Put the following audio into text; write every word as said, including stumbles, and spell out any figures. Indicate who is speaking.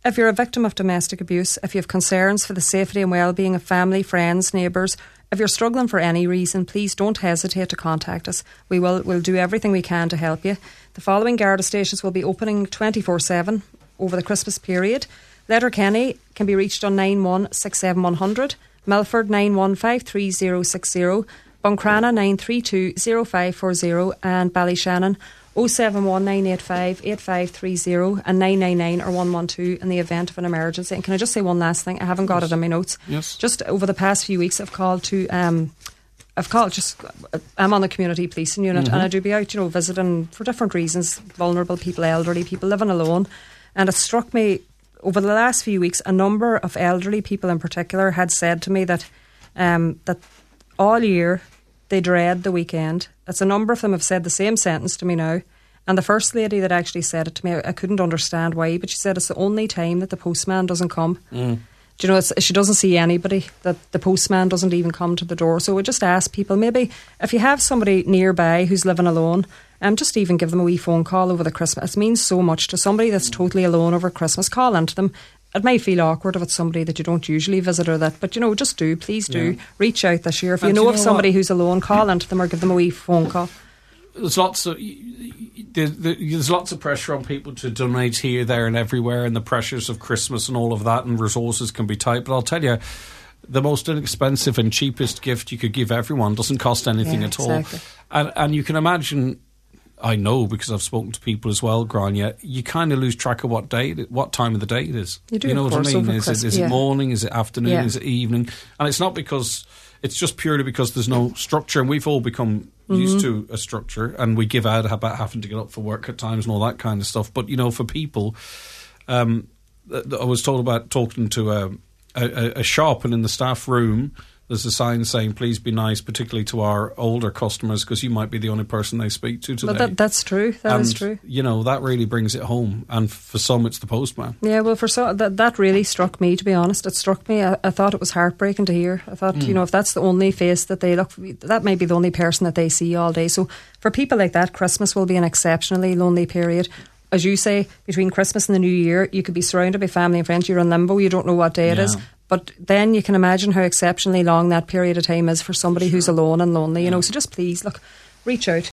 Speaker 1: If you're a victim of domestic abuse, if you have concerns for the safety and well-being of family, friends, neighbours, if you're struggling for any reason, please don't hesitate to contact us. We will we'll do everything we can to help you. The following Garda stations will be opening twenty-four seven over the Christmas period. Letterkenny can be reached on nine one six seven one hundred, Milford nine one five three zero six zero, Buncrana nine three two zero five four zero, and Ballyshannon oh seven one nine eight five eight five three zero and nine nine nine or one one two in the event of an emergency. And can I just say one last thing? I haven't got
Speaker 2: yes.
Speaker 1: it in my notes.
Speaker 2: Yes.
Speaker 1: Just over the past few weeks, I've called to um, I've called just I'm on the community policing unit, mm-hmm. and I do be out, you know, visiting for different reasons, vulnerable people, elderly people living alone. And it struck me over the last few weeks, a number of elderly people in particular had said to me that um, that all year they dread the weekend. It's a number of them have said the same sentence to me now. And the first lady that actually said it to me, I, I couldn't understand why, but she said it's the only time that the postman doesn't come. Mm. Do you know, it's, she doesn't see anybody, that the postman doesn't even come to the door. So we just ask people, maybe if you have somebody nearby who's living alone, um, just even give them a wee phone call over the Christmas. It means so much to somebody that's totally alone over Christmas. Call into them. It may feel awkward if it's somebody that you don't usually visit or that, but you know, just do, please do yeah. reach out this year. If and you know, you know of somebody what? who's alone, call into them or give them a wee phone call.
Speaker 2: There's lots of there's lots of pressure on people to donate here, there, and everywhere, and the pressures of Christmas and all of that, and resources can be tight. But I'll tell you, the most inexpensive and cheapest gift you could give everyone doesn't cost anything
Speaker 1: yeah,
Speaker 2: at
Speaker 1: exactly.
Speaker 2: all. And and you can imagine, I know because I've spoken to people as well, Grania, you kind of lose track of what day, what time of the day it is.
Speaker 1: You do,
Speaker 2: you know
Speaker 1: of
Speaker 2: what
Speaker 1: course,
Speaker 2: I mean?
Speaker 1: over
Speaker 2: Is,
Speaker 1: Christmas,
Speaker 2: it, is
Speaker 1: yeah.
Speaker 2: it morning? Is it afternoon?
Speaker 1: Yeah.
Speaker 2: Is it evening? And it's not because. It's just purely because there's no structure, and we've all become mm-hmm. used to a structure, and we give out about having to get up for work at times and all that kind of stuff. But, you know, for people, um, I was told about talking to a, a, a shop, and in the staff room, there's a sign saying, please be nice, particularly to our older customers, because you might be the only person they speak to today.
Speaker 1: But that, that's true. That
Speaker 2: and,
Speaker 1: is true.
Speaker 2: You know, that really brings it home. And for some, it's the postman.
Speaker 1: Yeah, well, for some, that, that really struck me, to be honest. It struck me. I, I thought it was heartbreaking to hear. I thought, mm. you know, if that's the only face that they look, that may be the only person that they see all day. So for people like that, Christmas will be an exceptionally lonely period. As you say, between Christmas and the New Year, you could be surrounded by family and friends. You're in limbo. You don't know what day it
Speaker 2: yeah.
Speaker 1: is. But then you can imagine how exceptionally long that period of time is for somebody sure. who's alone and lonely, you know. So just please, look, reach out.